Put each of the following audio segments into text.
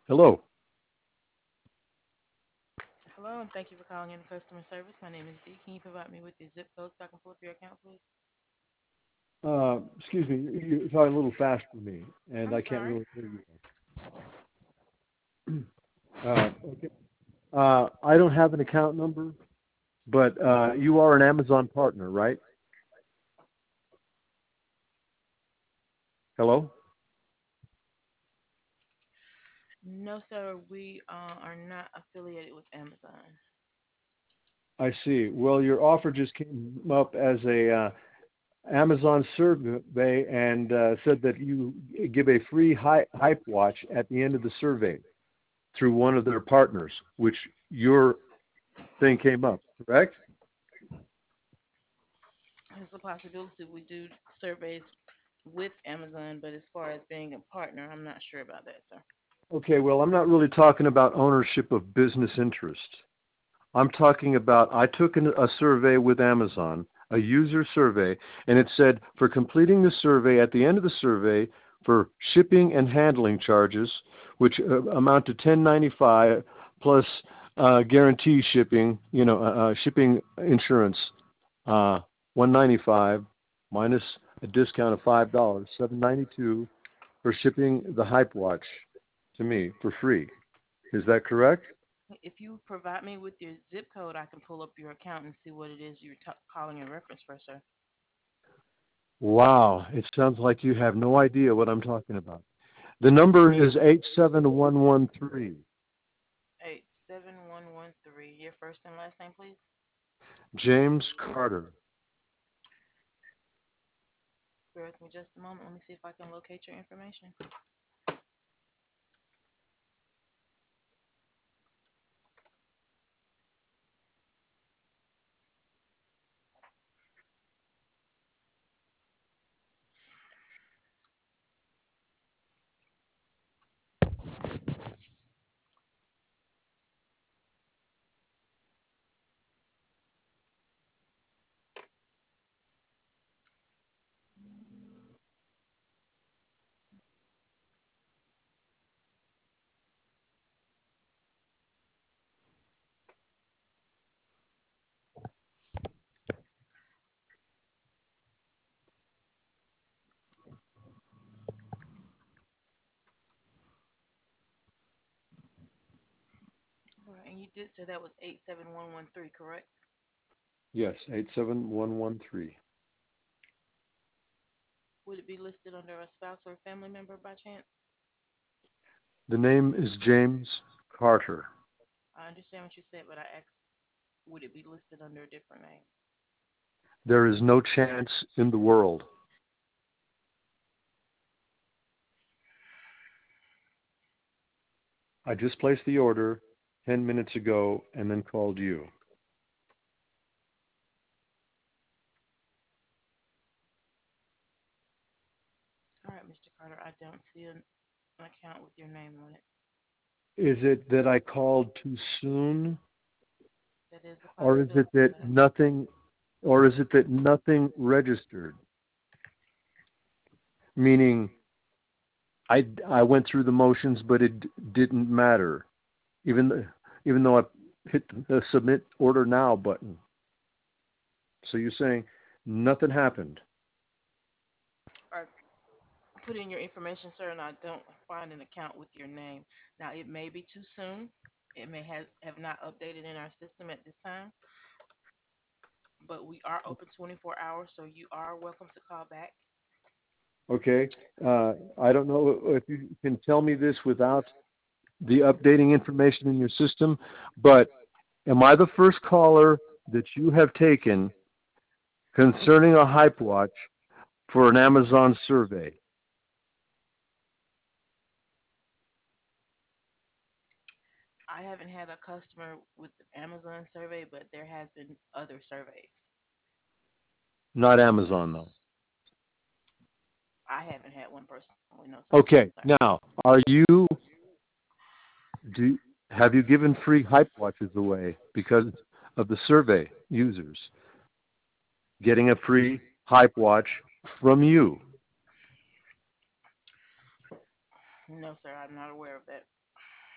Hello. Hello, and thank you for calling in customer service. My name is Dee. Can you provide me with your zip code so I can pull up your account, please? Excuse me. You're talking a little fast for me, and I'm I can't sorry. really hear you. Okay. I don't have an account number, but you are an Amazon partner, right? Hello? No, sir, we are not affiliated with Amazon. I see. Well, your offer just came up as a Amazon survey and said that you give a free hype watch at the end of the survey through one of their partners, which your thing came up, correct? There's a possibility we do surveys with Amazon, but as far as being a partner, I'm not sure about that, sir. Okay, well, I'm not really talking about ownership of business interests. I'm talking about I took a survey with Amazon, a user survey, and it said for completing the survey, at the end of the survey, for shipping and handling charges, which amount to 10.95 plus guarantee shipping, shipping insurance, 195 minus a discount of $5, 792 for shipping the Hype Watch to me for free. Is that correct? If you provide me with your zip code, I can pull up your account and see what it is you're calling in reference for, sir. Wow, it sounds like you have no idea what I'm talking about. The number is 87113. 87113. Your first and last name, please. James Carter. Bear with me just a moment. Let me see if I can locate your information. All right, and you did say that was 87113, correct? Yes, 87113. Would it be listed under a spouse or a family member by chance? The name is James Carter. I understand what you said, but I asked, would it be listed under a different name? There is no chance in the world. I just placed the order 10 minutes ago and then called you. All right, Mr. Carter, I don't see an account with your name on it. Is it that I called too soon, That is a or is it possibility, that sir. nothing registered? Meaning I went through the motions, but it didn't matter, even though I hit the submit order now button. So you're saying nothing happened? Or put in your information, sir, and I don't find an account with your name. Now, it may be too soon. It may have not updated in our system at this time, but we are open 24 hours, so you are welcome to call back. Okay. I don't know if you can tell me this without the updating information in your system, but am I the first caller that you have taken concerning a hype watch for an Amazon survey? I haven't had a customer with the Amazon survey, but there has been other surveys. Not Amazon, though. I haven't had one personally, no, sir. Okay. Sorry. Now, do have you given free hype watches away because of the survey users getting a free hype watch from you? No, sir, I'm not aware of that.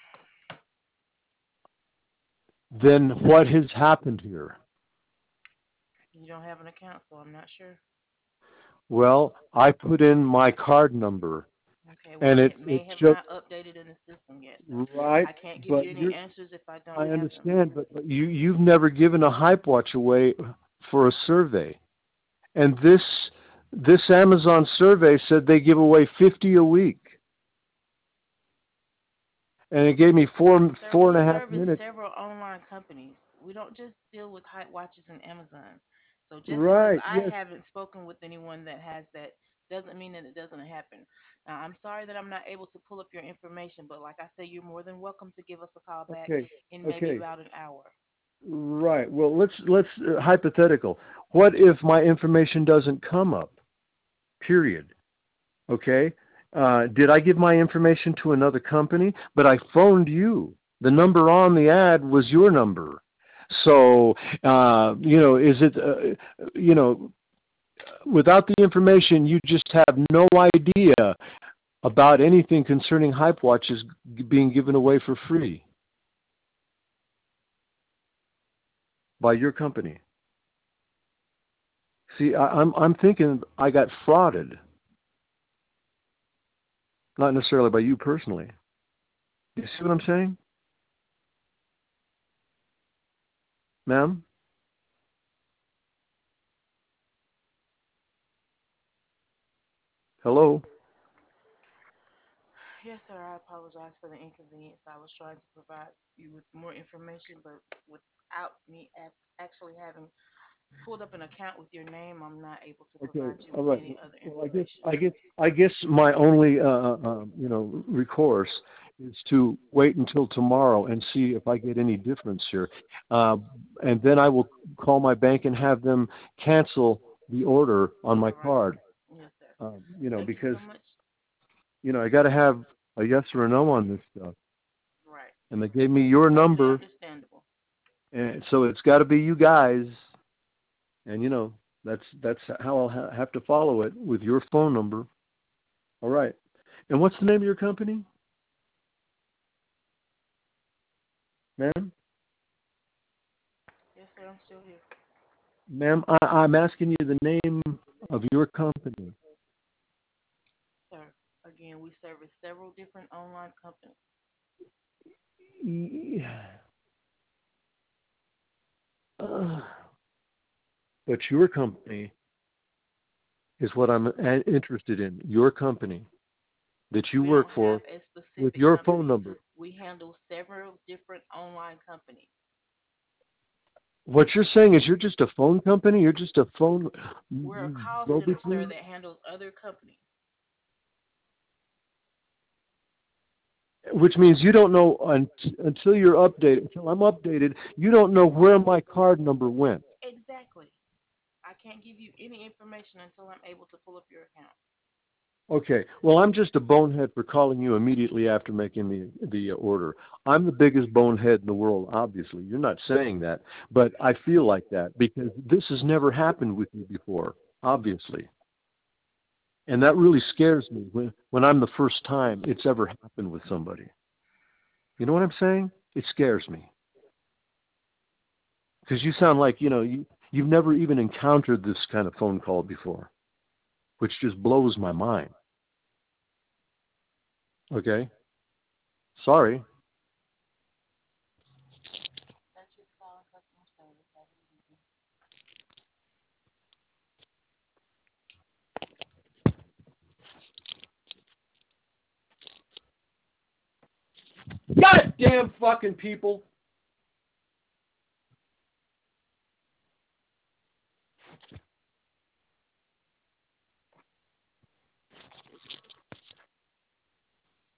then what has happened here? You don't have an account, so I'm not sure. Well, I put in my card number, Okay, and well, it it may have shows not updated in the system yet, so right, I can't give but you any you're answers if I don't I have them. understand, but you've never given a hype watch away for a survey. And this Amazon survey said they give away 50 a week. And it gave me Sir, four we and a half service minutes. several online companies. We don't just deal with Height Watches and Amazon. So just because Right, I yes. haven't spoken with anyone that has that doesn't mean that it doesn't happen. Now, I'm sorry that I'm not able to pull up your information, but like I say, you're more than welcome to give us a call back Okay. in maybe Okay. about an hour. Right. Well, let's hypothetical. What if my information doesn't come up? Period. Okay? Did I give my information to another company? But I phoned you. The number on the ad was your number. So, is it, without the information, you just have no idea about anything concerning hype watches being given away for free by your company. See, I'm thinking I got frauded, not necessarily by you personally. You see what I'm saying, ma'am? Hello. Yes, sir. I apologize for the inconvenience. I was trying to provide you with more information, but without me actually having pulled up an account with your name, I'm not able to Okay. provide you All with right. any other Well, information. I guess my only recourse is to wait until tomorrow and see if I get any difference here, uh, and then I will call my bank and have them cancel the order on my All right. card. Yes, sir. Thank you Because so much. I got to have a yes or a no on this stuff, Right. and they gave me your Totally number, understandable. and so it's got to be you guys, and that's how I'll have to follow it with your phone number. All right. And what's the name of your company, ma'am? Yes, sir. I'm still here. Ma'am, I'm asking you the name of your company. Sir, again, we service several different online companies. Yeah. Uh, but your company is what I'm interested in. Your company that you We work don't have for a with specific your phone company. number. We handle several different online companies. What you're saying is you're just a phone company? You're just a phone We're a call center, sir, go-between? that handles other companies. Which means you don't know until you're updated, until I'm updated, you don't know where my card number went. Exactly. I can't give you any information until I'm able to pull up your account. Okay. Well, I'm just a bonehead for calling you immediately after making the order. I'm the biggest bonehead in the world, obviously. You're not saying that, but I feel like that because this has never happened with you before, obviously. And that really scares me when I'm the first time it's ever happened with somebody. You know what I'm saying? It scares me because you sound like, you've never even encountered this kind of phone call before, which just blows my mind. Okay? Sorry. Thank you for calling customer service. Have a good evening. Goddamn fucking people.